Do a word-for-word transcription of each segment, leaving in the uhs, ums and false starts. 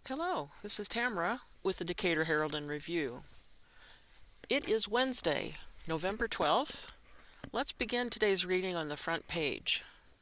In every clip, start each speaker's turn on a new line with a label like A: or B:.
A: Hello, this is Tamara with the Decatur Herald and Review. It is Wednesday, November twelfth. Let's begin today's reading on the front page.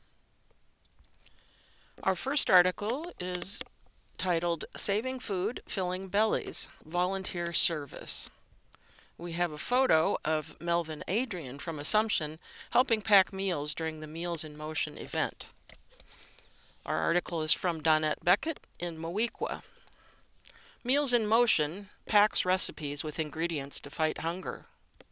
A: Our first article is titled Saving Food, Filling Bellies, Volunteer Service. We have a photo of Melvin Adrian from Assumption helping pack meals during the Meals in Motion event. Our article is from Donette Beckett in Moweaqua. Meals in Motion packs recipes with ingredients to fight hunger.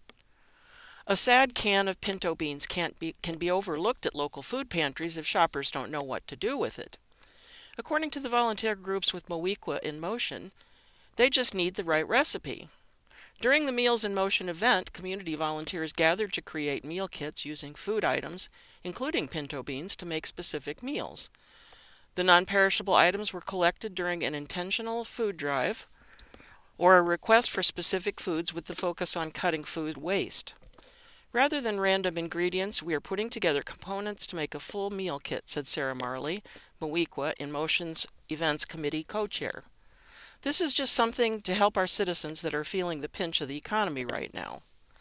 A: A sad can of pinto beans can't be, can be overlooked at local food pantries if shoppers don't know what to do with it. According to the volunteer groups with Moweaqua in Motion, they just need the right recipe. During the Meals in Motion event, community volunteers gathered to create meal kits using food items, including pinto beans, to make specific meals. The non-perishable items were collected during an intentional food drive or a request for specific foods with the focus on cutting food waste. Rather than random ingredients, we are putting together components to make a full meal kit, said Sarah Marley, Moweaqua in Motion's Events Committee co-chair. This is just something to help our citizens that are feeling the pinch of the economy right now.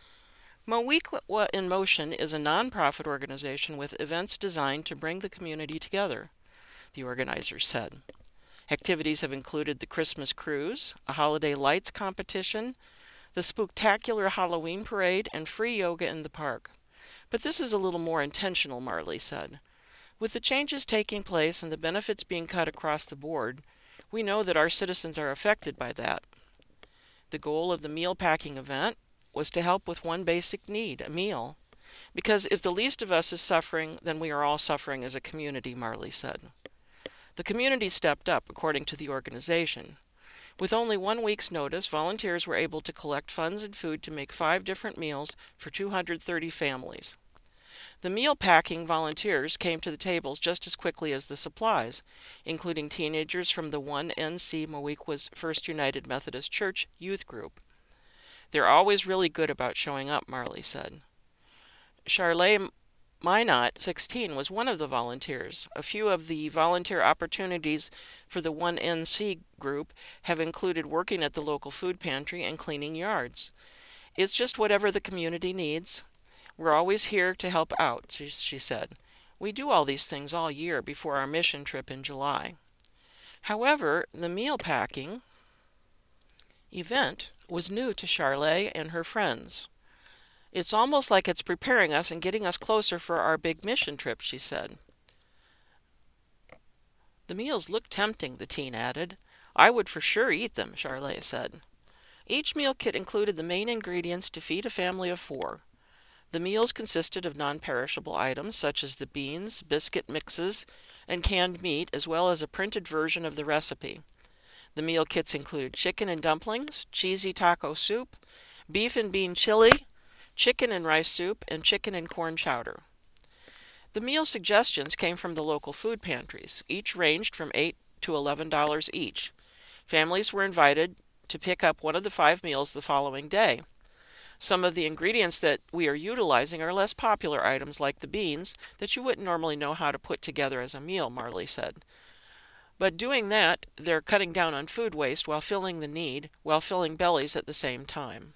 A: Moweaqua in Motion is a nonprofit organization with events designed to bring the community together, the organizers said. Activities have included the Christmas cruise, a holiday lights competition, the spooktacular Halloween parade, and free yoga in the park. But this is a little more intentional, Marley said. With the changes taking place and the benefits being cut across the board, we know that our citizens are affected by that. The goal of the meal packing event was to help with one basic need, a meal. Because if the least of us is suffering, then we are all suffering as a community, Marley said. The community stepped up, according to the organization. With only one week's notice, volunteers were able to collect funds and food to make five different meals for two hundred thirty families. The meal packing volunteers came to the tables just as quickly as the supplies, including teenagers from the one N C Moweaqua's First United Methodist Church youth group. They're always really good about showing up, Marley said. Charlene Minot, sixteen, was one of the volunteers. A few of the volunteer opportunities for the one N C group have included working at the local food pantry and cleaning yards. It's just whatever the community needs. We're always here to help out, she, she said. We do all these things all year before our mission trip in July. However, the meal packing event was new to Charlene and her friends. It's almost like it's preparing us and getting us closer for our big mission trip, she said. The meals look tempting, the teen added. I would for sure eat them, Charlene said. Each meal kit included the main ingredients to feed a family of four. The meals consisted of non-perishable items such as the beans, biscuit mixes, and canned meat, as well as a printed version of the recipe. The meal kits included chicken and dumplings, cheesy taco soup, beef and bean chili, chicken and rice soup, and chicken and corn chowder. The meal suggestions came from the local food pantries. Each ranged from eight to eleven dollars each. Families were invited to pick up one of the five meals the following day. Some of the ingredients that we are utilizing are less popular items like the beans that you wouldn't normally know how to put together as a meal, Marley said. But doing that, they're cutting down on food waste while filling the need, while filling bellies at the same time.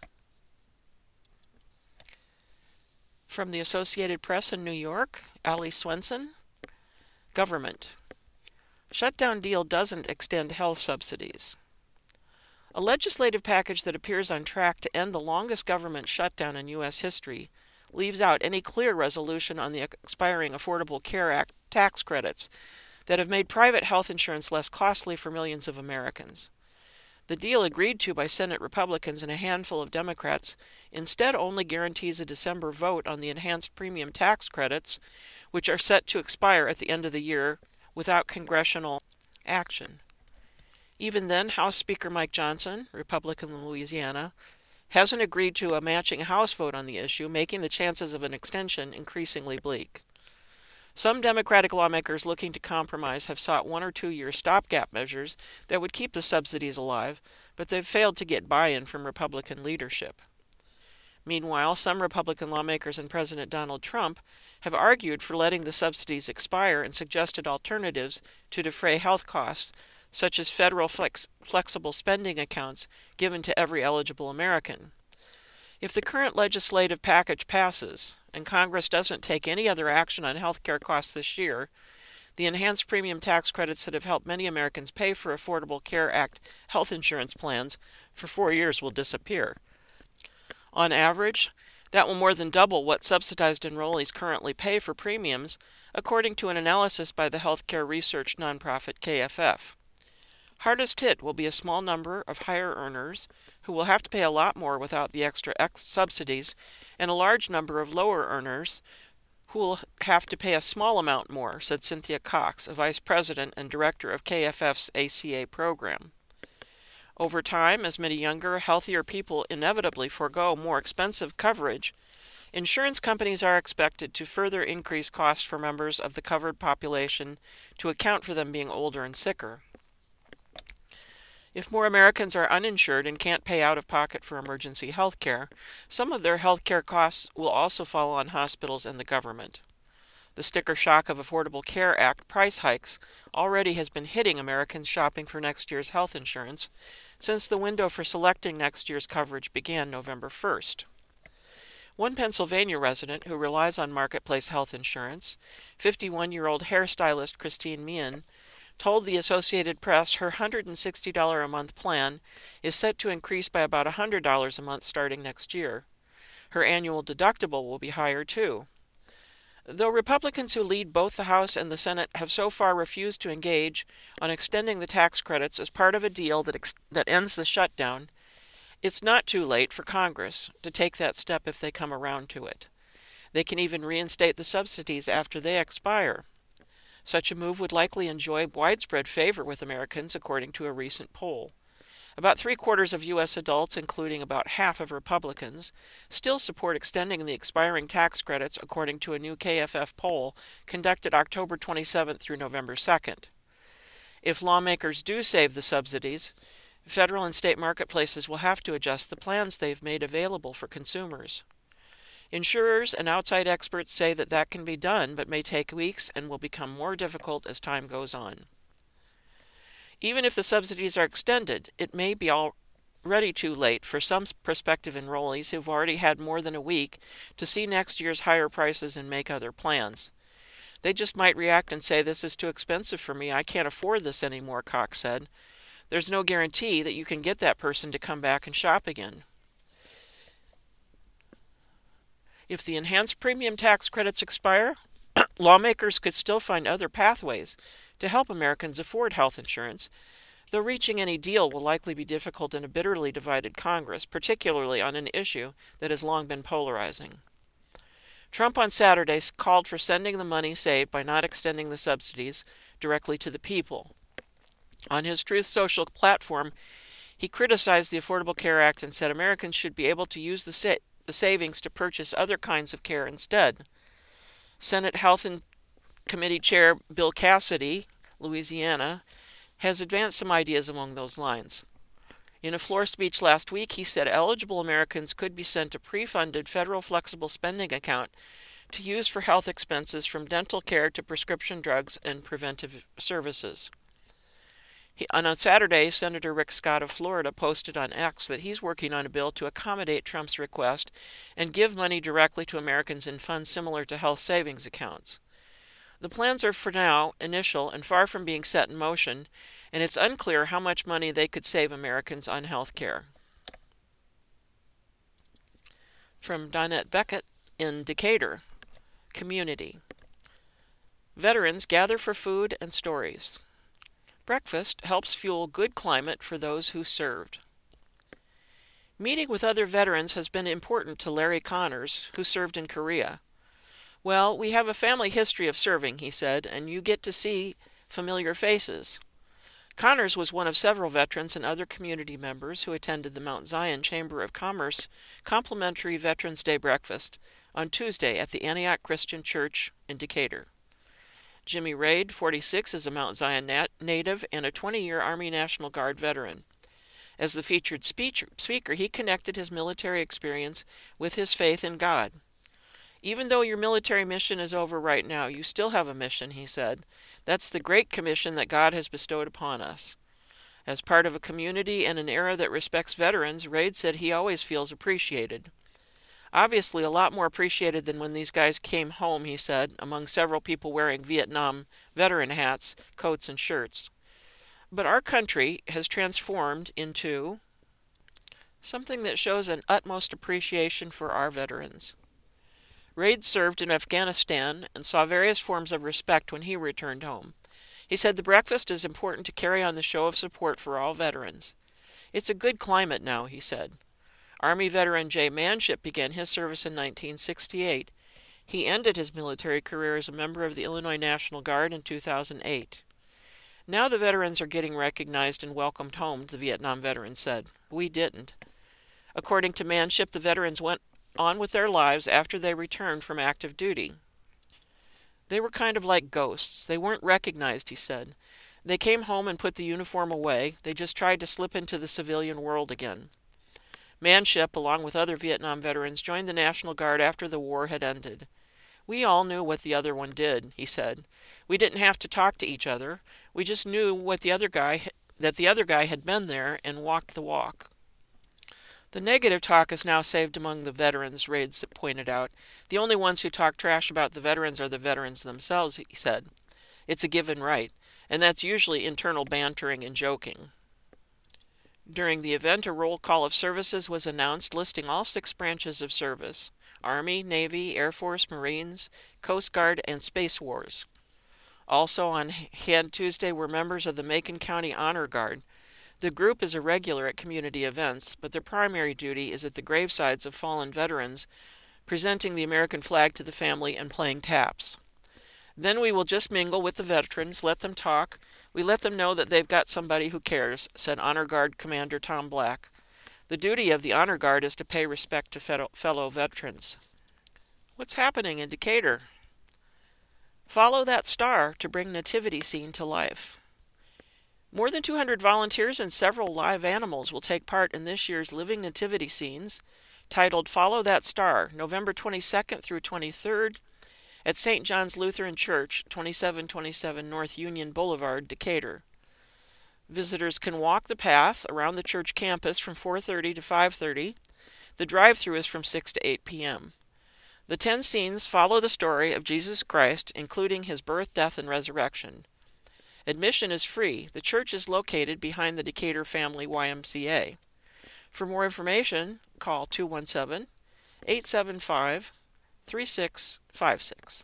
A: From the Associated Press in New York, Ali Swenson. Government. Shutdown deal doesn't extend health subsidies. A legislative package that appears on track to end the longest government shutdown in U S history leaves out any clear resolution on the expiring Affordable Care Act tax credits that have made private health insurance less costly for millions of Americans. The deal agreed to by Senate Republicans and a handful of Democrats instead only guarantees a December vote on the enhanced premium tax credits, which are set to expire at the end of the year without congressional action. Even then, House Speaker Mike Johnson, Republican in Louisiana, hasn't agreed to a matching House vote on the issue, making the chances of an extension increasingly bleak. Some Democratic lawmakers looking to compromise have sought one or two year stopgap measures that would keep the subsidies alive, but they've failed to get buy-in from Republican leadership. Meanwhile, some Republican lawmakers and President Donald Trump have argued for letting the subsidies expire and suggested alternatives to defray health costs, such as federal flex flexible spending accounts given to every eligible American. If the current legislative package passes, and Congress doesn't take any other action on health care costs this year, the enhanced premium tax credits that have helped many Americans pay for Affordable Care Act health insurance plans for four years will disappear. On average, that will more than double what subsidized enrollees currently pay for premiums, according to an analysis by the healthcare research nonprofit K F F. Hardest hit will be a small number of higher earners who will have to pay a lot more without the extra ex subsidies, and a large number of lower earners who will have to pay a small amount more, said Cynthia Cox, a vice president and director of K F F's A C A program. Over time, as many younger, healthier people inevitably forego more expensive coverage, insurance companies are expected to further increase costs for members of the covered population to account for them being older and sicker. If more Americans are uninsured and can't pay out of pocket for emergency health care, some of their health care costs will also fall on hospitals and the government. The sticker shock of Affordable Care Act price hikes already has been hitting Americans shopping for next year's health insurance since the window for selecting next year's coverage began November first. One Pennsylvania resident who relies on Marketplace health insurance, fifty-one-year-old hairstylist Christine Meehan, told the Associated Press her one hundred sixty dollars a month plan is set to increase by about one hundred dollars a month starting next year. Her annual deductible will be higher, too. Though Republicans who lead both the House and the Senate have so far refused to engage on extending the tax credits as part of a deal that, ex that ends the shutdown, it's not too late for Congress to take that step if they come around to it. They can even reinstate the subsidies after they expire. Such a move would likely enjoy widespread favor with Americans, according to a recent poll. About three-quarters of U S adults, including about half of Republicans, still support extending the expiring tax credits, according to a new K F F poll conducted October twenty-seventh through November second. If lawmakers do save the subsidies, federal and state marketplaces will have to adjust the plans they've made available for consumers. Insurers and outside experts say that that can be done, but may take weeks and will become more difficult as time goes on. Even if the subsidies are extended, it may be already too late for some prospective enrollees who've already had more than a week to see next year's higher prices and make other plans. They just might react and say, "This is too expensive for me, I can't afford this anymore," Cox said. There's no guarantee that you can get that person to come back and shop again. If the enhanced premium tax credits expire, lawmakers could still find other pathways to help Americans afford health insurance, though reaching any deal will likely be difficult in a bitterly divided Congress, particularly on an issue that has long been polarizing. Trump on Saturday called for sending the money saved by not extending the subsidies directly to the people. On his Truth Social platform, he criticized the Affordable Care Act and said Americans should be able to use the sa the savings to purchase other kinds of care instead. Senate Health and Committee Chair Bill Cassidy, Louisiana, has advanced some ideas along those lines. In a floor speech last week, he said eligible Americans could be sent a pre-funded federal flexible spending account to use for health expenses from dental care to prescription drugs and preventive services. He, and on Saturday, Senator Rick Scott of Florida posted on X that he's working on a bill to accommodate Trump's request and give money directly to Americans in funds similar to health savings accounts. The plans are for now initial and far from being set in motion, and it's unclear how much money they could save Americans on health care. From Donette Beckett in Decatur, Community. Veterans gather for food and stories. Breakfast helps fuel good climate for those who served. Meeting with other veterans has been important to Larry Connors, who served in Korea. "Well, we have a family history of serving," he said, "and you get to see familiar faces." Connors was one of several veterans and other community members who attended the Mount Zion Chamber of Commerce complimentary Veterans Day breakfast on Tuesday at the Antioch Christian Church in Decatur. Jimmy Raid, forty-six, is a Mount Zion nat native and a twenty-year Army National Guard veteran. As the featured speech speaker, he connected his military experience with his faith in God. Even though your military mission is over right now, you still have a mission, he said. That's the great commission that God has bestowed upon us. As part of a community and an era that respects veterans, Raid said he always feels appreciated. Obviously, a lot more appreciated than when these guys came home, he said, among several people wearing Vietnam veteran hats, coats, and shirts. But our country has transformed into something that shows an utmost appreciation for our veterans. Raid served in Afghanistan and saw various forms of respect when he returned home. He said the breakfast is important to carry on the show of support for all veterans. It's a good climate now, he said. Army veteran Jay Manship began his service in nineteen sixty-eight. He ended his military career as a member of the Illinois National Guard in two thousand eight. Now the veterans are getting recognized and welcomed home, the Vietnam veteran said. We didn't. According to Manship, the veterans went on with their lives after they returned from active duty. They were kind of like ghosts. They weren't recognized, he said. They came home and put the uniform away. They just tried to slip into the civilian world again. Manship, along with other Vietnam veterans, joined the National Guard after the war had ended. We all knew what the other one did, he said. We didn't have to talk to each other. We just knew what the other guy that the other guy had been there and walked the walk. The negative talk is now saved among the veterans, Raids pointed out. The only ones who talk trash about the veterans are the veterans themselves, he said. It's a given right, and that's usually internal bantering and joking. During the event, a roll call of services was announced listing all six branches of service: Army, Navy, Air Force, Marines, Coast Guard, and Space Wars. Also on hand Tuesday were members of the Macon County Honor Guard. The group is a regular at community events, but their primary duty is at the gravesides of fallen veterans, presenting the American flag to the family and playing taps. Then we will just mingle with the veterans, let them talk. We let them know that they've got somebody who cares, said Honor Guard Commander Tom Black. The duty of the Honor Guard is to pay respect to fellow veterans. What's happening in Decatur? Follow that star to bring nativity scene to life. More than two hundred volunteers and several live animals will take part in this year's Living Nativity Scenes, titled Follow That Star, November twenty-second through twenty-third, at Saint John's Lutheran Church, twenty-seven twenty-seven North Union Boulevard, Decatur. Visitors can walk the path around the church campus from four thirty to five thirty. The drive-through is from six to eight p.m. The ten scenes follow the story of Jesus Christ, including his birth, death, and resurrection. Admission is free. The church is located behind the Decatur Family Y M C A. For more information, call two one seven, eight seven five, three six five six.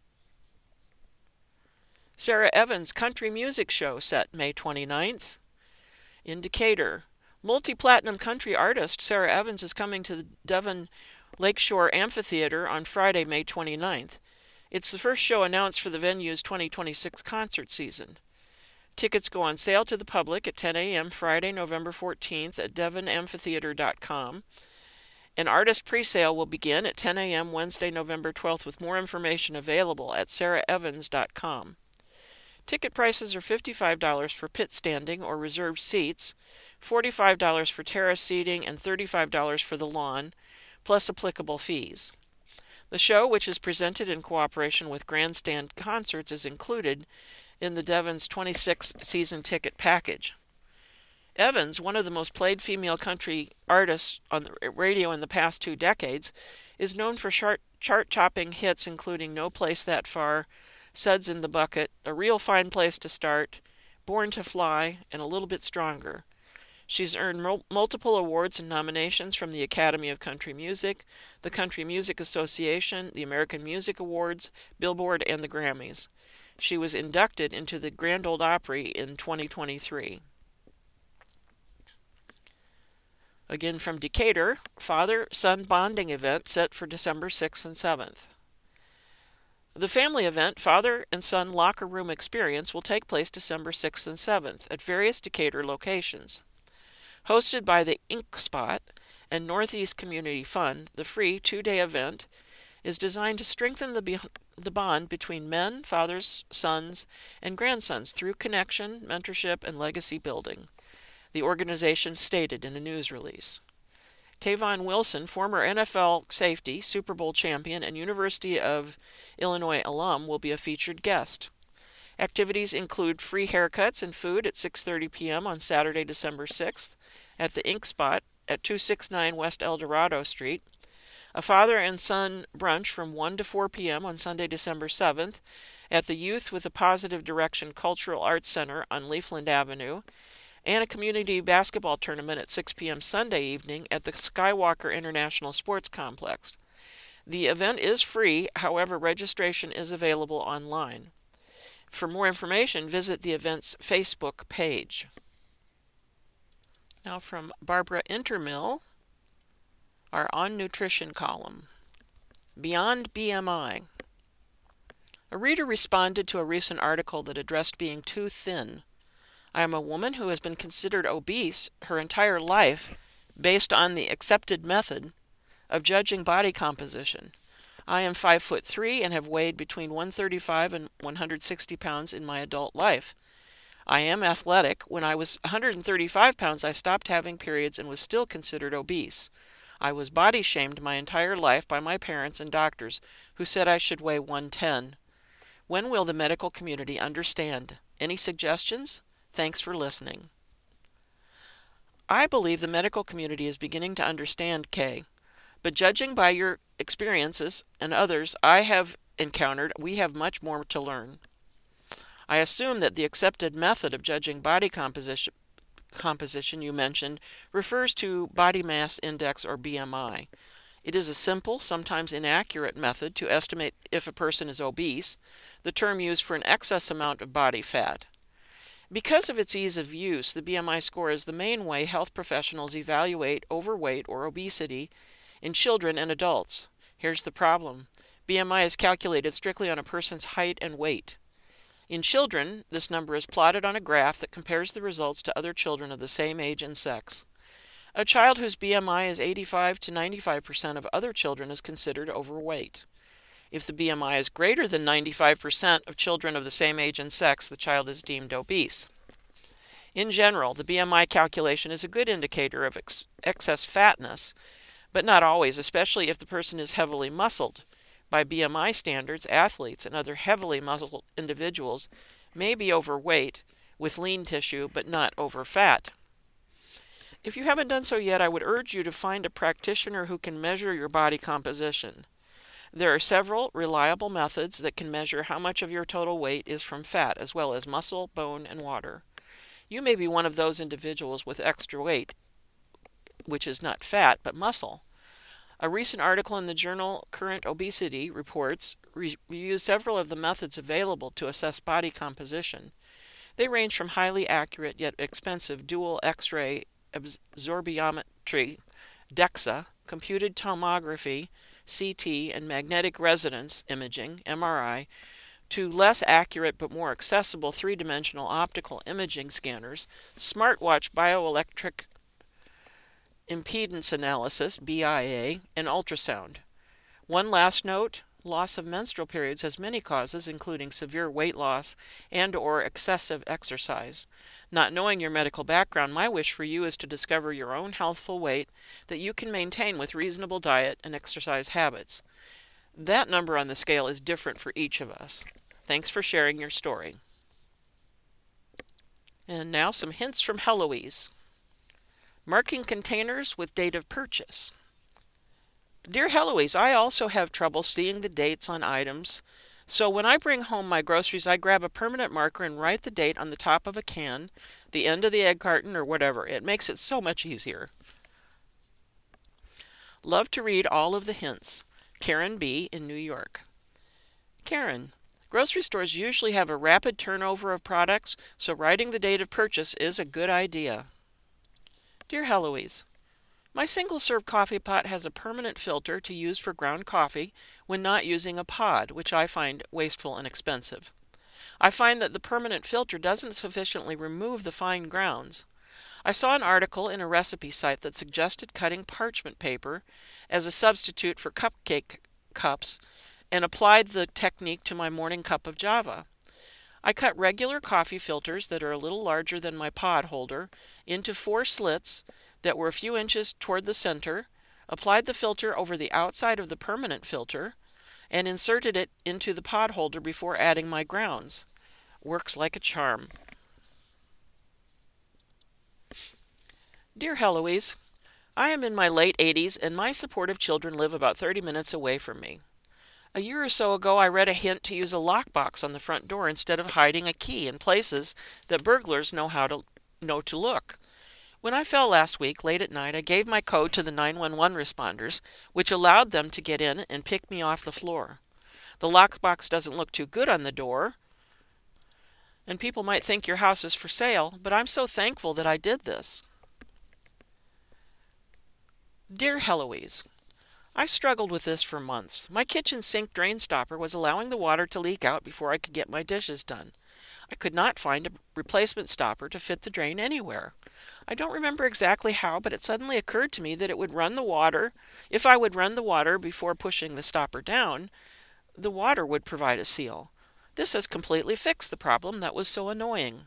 A: Sarah Evans Country Music Show set May twenty-ninth in Decatur. Multi-platinum country artist Sarah Evans is coming to the Devon Lakeshore Amphitheater on Friday, May twenty-ninth. It's the first show announced for the venue's twenty twenty-six concert season. Tickets go on sale to the public at ten a.m. Friday, November fourteenth at devon amphitheater dot com. An artist presale will begin at ten a.m. Wednesday, November twelfth, with more information available at sarah evans dot com. Ticket prices are fifty-five dollars for pit standing or reserved seats, forty-five dollars for terrace seating, and thirty-five dollars for the lawn, plus applicable fees. The show, which is presented in cooperation with Grandstand Concerts, is included in the Devon's twenty-six season ticket package. Evans, one of the most played female country artists on the radio in the past two decades, is known for chart-topping hits including No Place That Far, Suds in the Bucket, A Real Fine Place to Start, Born to Fly, and A Little Bit Stronger. She's earned mul- multiple awards and nominations from the Academy of Country Music, the Country Music Association, the American Music Awards, Billboard, and the Grammys. She was inducted into the Grand Ole Opry in twenty twenty-three. Again from Decatur, father-son bonding event set for December sixth and seventh. The family event, Father and Son Locker Room Experience, will take place December sixth and seventh at various Decatur locations. Hosted by the Ink Spot and Northeast Community Fund, the free two-day event is designed to strengthen the, be- the bond between men, fathers, sons, and grandsons through connection, mentorship, and legacy building, the organization stated in a news release. Tavon Wilson, former N F L safety, Super Bowl champion, and University of Illinois alum, will be a featured guest. Activities include free haircuts and food at six thirty p.m. on Saturday, December sixth at the Ink Spot at two sixty-nine West El Dorado Street, a father and son brunch from one to four p.m. on Sunday, December seventh at the Youth with a Positive Direction Cultural Arts Center on Leafland Avenue, and a community basketball tournament at six p.m. Sunday evening at the Skywalker International Sports Complex. The event is free, however, registration is available online. For more information, visit the event's Facebook page. Now from Barbara Intermill, our On Nutrition column. Beyond B M I. A reader responded to a recent article that addressed being too thin. I am a woman who has been considered obese her entire life based on the accepted method of judging body composition. I am five foot three and have weighed between one thirty-five and one hundred sixty pounds in my adult life. I am athletic. When I was one hundred thirty-five pounds, I stopped having periods and was still considered obese. I was body shamed my entire life by my parents and doctors who said I should weigh one ten. When will the medical community understand? Any suggestions? Thanks for listening. I believe the medical community is beginning to understand, Kay. But judging by your experiences and others I have encountered, we have much more to learn. I assume that the accepted method of judging body composition, composition you mentioned refers to body mass index or B M I. It is a simple, sometimes inaccurate method to estimate if a person is obese, the term used for an excess amount of body fat. Because of its ease of use, the B M I score is the main way health professionals evaluate overweight or obesity in children and adults. Here's the problem. B M I is calculated strictly on a person's height and weight. In children, this number is plotted on a graph that compares the results to other children of the same age and sex. A child whose B M I is eighty-five to ninety-five percent of other children is considered overweight. If the B M I is greater than ninety-five percent of children of the same age and sex, the child is deemed obese. In general, the B M I calculation is a good indicator of ex- excess fatness, but not always, especially if the person is heavily muscled. By B M I standards, athletes and other heavily muscled individuals may be overweight with lean tissue, but not overfat. If you haven't done so yet, I would urge you to find a practitioner who can measure your body composition. There are several reliable methods that can measure how much of your total weight is from fat, as well as muscle, bone, and water. You may be one of those individuals with extra weight, which is not fat, but muscle. A recent article in the journal Current Obesity Reports reviews several of the methods available to assess body composition. They range from highly accurate yet expensive dual X-ray absorptiometry, DEXA, computed tomography, C T, and magnetic resonance imaging, M R I, to less accurate but more accessible three-dimensional optical imaging scanners, smartwatch bioelectric impedance analysis, B I A, and ultrasound. One last note, loss of menstrual periods has many causes, including severe weight loss and or excessive exercise. Not knowing your medical background, my wish for you is to discover your own healthful weight that you can maintain with reasonable diet and exercise habits. That number on the scale is different for each of us. Thanks for sharing your story. And now some hints from Heloise. Marking containers with date of purchase. Dear Heloise, I also have trouble seeing the dates on items, so when I bring home my groceries, I grab a permanent marker and write the date on the top of a can, the end of the egg carton, or whatever. It makes it so much easier. Love to read all of the hints. Karen B. in New York. Karen, grocery stores usually have a rapid turnover of products, so writing the date of purchase is a good idea. Dear Heloise, my single-serve coffee pot has a permanent filter to use for ground coffee when not using a pod, which I find wasteful and expensive. I find that the permanent filter doesn't sufficiently remove the fine grounds. I saw an article in a recipe site that suggested cutting parchment paper as a substitute for cupcake cups and applied the technique to my morning cup of Java. I cut regular coffee filters that are a little larger than my pod holder into four slits that were a few inches toward the center applied the filter over the outside of the permanent filter, and inserted it into the pod holder before adding my grounds. Works like a charm. Dear Heloise, I am in my late eighties and my supportive children live about thirty minutes away from me. A year or so ago I read a hint to use a lockbox on the front door instead of hiding a key in places that burglars know how to know to look. When I fell last week, late at night, I gave my code to the nine one one responders, which allowed them to get in and pick me off the floor. The lockbox doesn't look too good on the door, and people might think your house is for sale, but I'm so thankful that I did this. Dear Heloise, I struggled with this for months. My kitchen sink drain stopper was allowing the water to leak out before I could get my dishes done. I could not find a replacement stopper to fit the drain anywhere. I don't remember exactly how, but it suddenly occurred to me that it would run the water. If I would run the water before pushing the stopper down, the water would provide a seal. This has completely fixed the problem that was so annoying.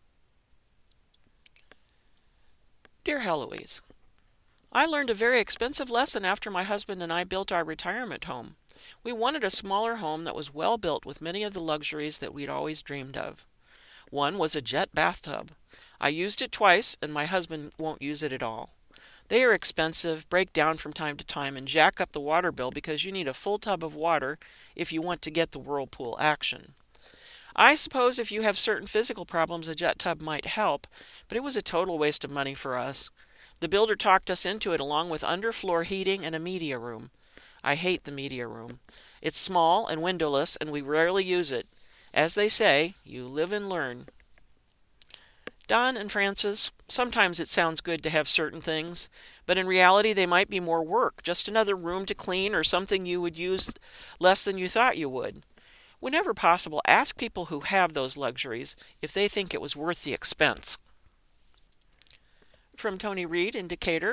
A: Dear Heloise, I learned a very expensive lesson after my husband and I built our retirement home. We wanted a smaller home that was well built with many of the luxuries that we'd always dreamed of. One was a jet bathtub. I used it twice, and my husband won't use it at all. They are expensive, break down from time to time, and jack up the water bill because you need a full tub of water if you want to get the whirlpool action. I suppose if you have certain physical problems, a jet tub might help, but it was a total waste of money for us. The builder talked us into it along with underfloor heating and a media room. I hate the media room. It's small and windowless, and we rarely use it. As they say, you live and learn. Don and Francis, sometimes it sounds good to have certain things, but in reality they might be more work, just another room to clean or something you would use less than you thought you would. Whenever possible, ask people who have those luxuries if they think it was worth the expense. From Tony Reed in Decatur.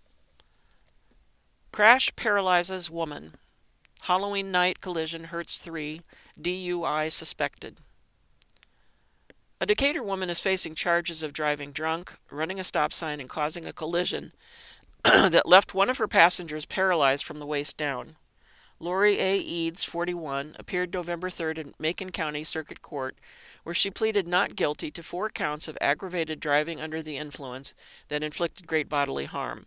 A: Crash paralyzes woman. Halloween night collision hurts three. D U I suspected. A Decatur woman is facing charges of driving drunk, running a stop sign, and causing a collision that left one of her passengers paralyzed from the waist down. Lori A. Eads, forty-one, appeared November third in Macon County Circuit Court, where she pleaded not guilty to four counts of aggravated driving under the influence that inflicted great bodily harm.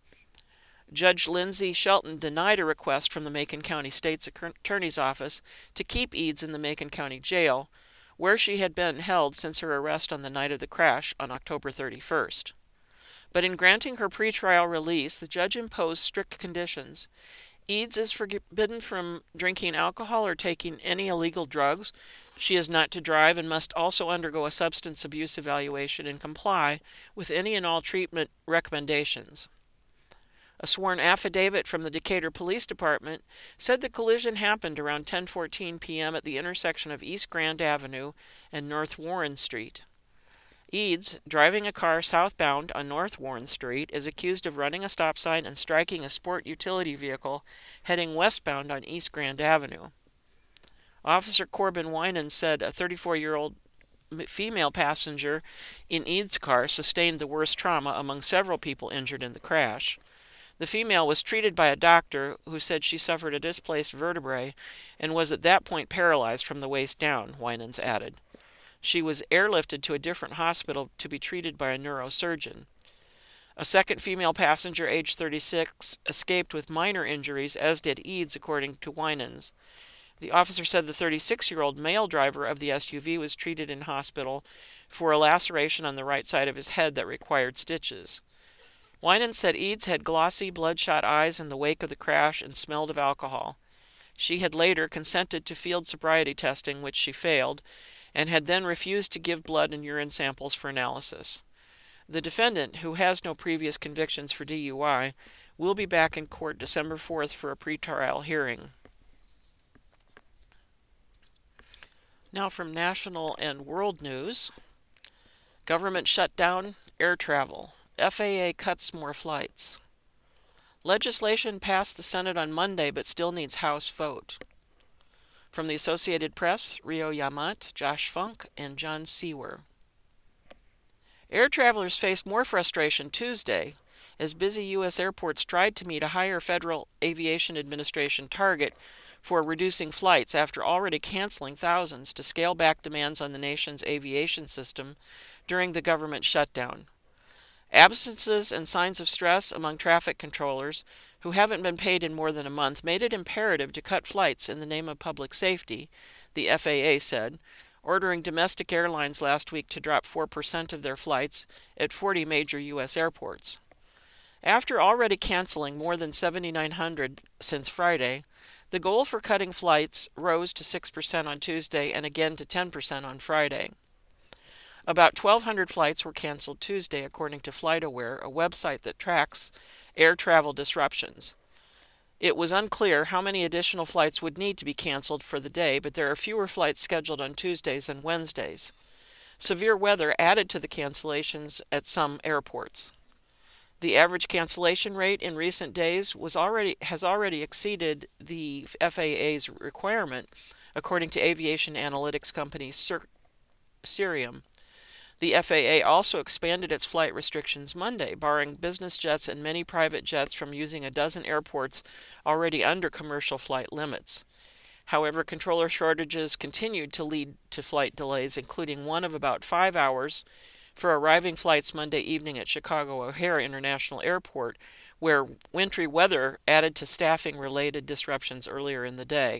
A: Judge Lindsay Shelton denied a request from the Macon County State's Attorney's Office to keep Eads in the Macon County Jail, where she had been held since her arrest on the night of the crash on October thirty-first. But in granting her pretrial release, the judge imposed strict conditions. Eads is forbidden from drinking alcohol or taking any illegal drugs. She is not to drive and must also undergo a substance abuse evaluation and comply with any and all treatment recommendations. A sworn affidavit from the Decatur Police Department said the collision happened around ten fourteen p.m. at the intersection of East Grand Avenue and North Warren Street. Eads, driving a car southbound on North Warren Street, is accused of running a stop sign and striking a sport utility vehicle heading westbound on East Grand Avenue. Officer Corbin Winan said a thirty-four-year-old female passenger in Eads' car sustained the worst trauma among several people injured in the crash. The female was treated by a doctor who said she suffered a displaced vertebrae and was at that point paralyzed from the waist down, Winans added. She was airlifted to a different hospital to be treated by a neurosurgeon. A second female passenger, age thirty-six, escaped with minor injuries, as did Eads, according to Winans. The officer said the thirty-six-year-old male driver of the S U V was treated in hospital for a laceration on the right side of his head that required stitches. Winans said Eads had glossy, bloodshot eyes in the wake of the crash and smelled of alcohol. She had later consented to field sobriety testing, which she failed, and had then refused to give blood and urine samples for analysis. The defendant, who has no previous convictions for D U I, will be back in court December fourth for a pretrial hearing. Now from national and world news. Government shut down air travel. F A A cuts more flights. Legislation passed the Senate on Monday but still needs House vote. From the Associated Press, Rio Yamat, Josh Funk, and John Sewer. Air travelers faced more frustration Tuesday as busy U S airports tried to meet a higher Federal Aviation Administration target for reducing flights after already canceling thousands to scale back demands on the nation's aviation system during the government shutdown. Absences and signs of stress among traffic controllers, who haven't been paid in more than a month, made it imperative to cut flights in the name of public safety, the F A A said, ordering domestic airlines last week to drop four percent of their flights at forty major U S airports. After already canceling more than seven thousand nine hundred since Friday, the goal for cutting flights rose to six percent on Tuesday and again to ten percent on Friday. About twelve hundred flights were canceled Tuesday, according to FlightAware, a website that tracks air travel disruptions. It was unclear how many additional flights would need to be canceled for the day, but there are fewer flights scheduled on Tuesdays and Wednesdays. Severe weather added to the cancellations at some airports. The average cancellation rate in recent days was already has already exceeded the F A A's requirement, according to aviation analytics company Cirium. The F A A also expanded its flight restrictions Monday, barring business jets and many private jets from using a dozen airports already under commercial flight limits. However, controller shortages continued to lead to flight delays, including one of about five hours for arriving flights Monday evening at Chicago O'Hare International Airport, where wintry weather added to staffing-related disruptions earlier in the day.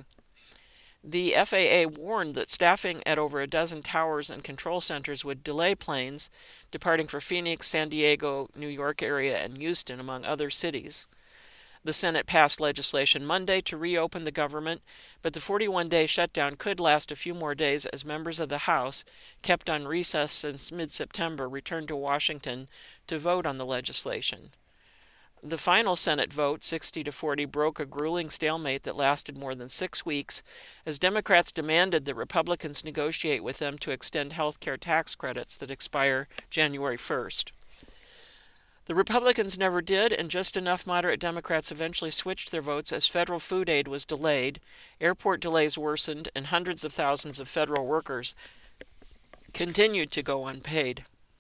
A: The F A A warned that staffing at over a dozen towers and control centers would delay planes departing for Phoenix, San Diego, New York area, and Houston, among other cities. The Senate passed legislation Monday to reopen the government, but the forty-one day shutdown could last a few more days as members of the House, kept on recess since mid-September, returned to Washington to vote on the legislation. The final Senate vote, sixty to forty, broke a grueling stalemate that lasted more than six weeks as Democrats demanded that Republicans negotiate with them to extend health care tax credits that expire January first. The Republicans never did, and just enough moderate Democrats eventually switched their votes as federal food aid was delayed, airport delays worsened, and hundreds of thousands of federal workers continued to go unpaid.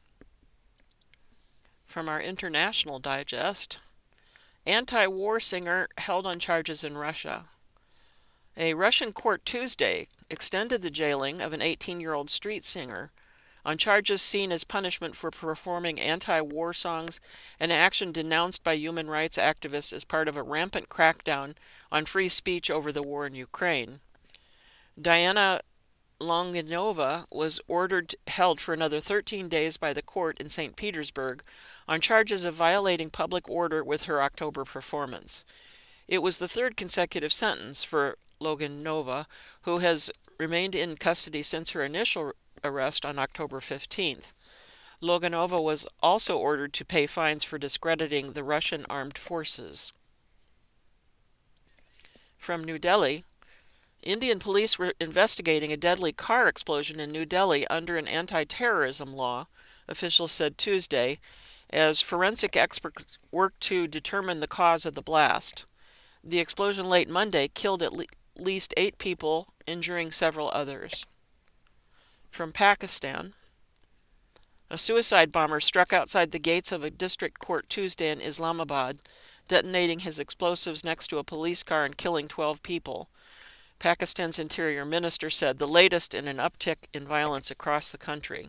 A: From our International Digest, anti-war singer held on charges in Russia. A Russian court Tuesday extended the jailing of an eighteen-year-old street singer on charges seen as punishment for performing anti-war songs, an action denounced by human rights activists as part of a rampant crackdown on free speech over the war in Ukraine. Diana Longinova was ordered held for another thirteen days by the court in Saint Petersburg on charges of violating public order with her October performance. It was the third consecutive sentence for Longinova, who has remained in custody since her initial arrest on October fifteenth. Longinova was also ordered to pay fines for discrediting the Russian armed forces. From New Delhi, Indian police were investigating a deadly car explosion in New Delhi under an anti-terrorism law, officials said Tuesday, as forensic experts worked to determine the cause of the blast. The explosion late Monday killed at le- least eight people, injuring several others. From Pakistan, a suicide bomber struck outside the gates of a district court Tuesday in Islamabad, detonating his explosives next to a police car and killing twelve people. Pakistan's Interior Minister said, the latest in an uptick in violence across the country.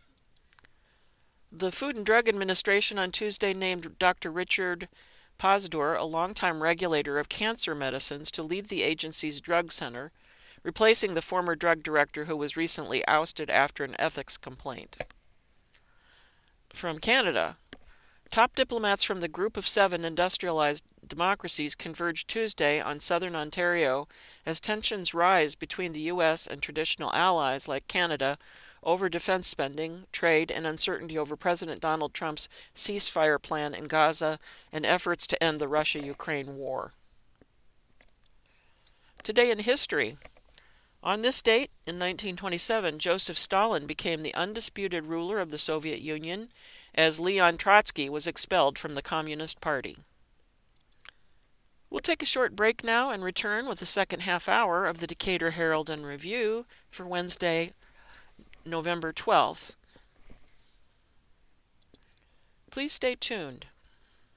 A: The Food and Drug Administration on Tuesday named Doctor Richard Pazdur, a longtime regulator of cancer medicines, to lead the agency's drug center, replacing the former drug director who was recently ousted after an ethics complaint. From Canada, top diplomats from the Group of Seven industrialized democracies converged Tuesday on southern Ontario as tensions rise between the U S and traditional allies like Canada over defense spending, trade, and uncertainty over President Donald Trump's ceasefire plan in Gaza and efforts to end the Russia-Ukraine war. Today in history. On this date, in nineteen twenty-seven, Joseph Stalin became the undisputed ruler of the Soviet Union as Leon Trotsky was expelled from the Communist Party. We'll take a short break now and return with the second half hour of the Decatur Herald and Review for Wednesday, November twelfth. Please stay tuned.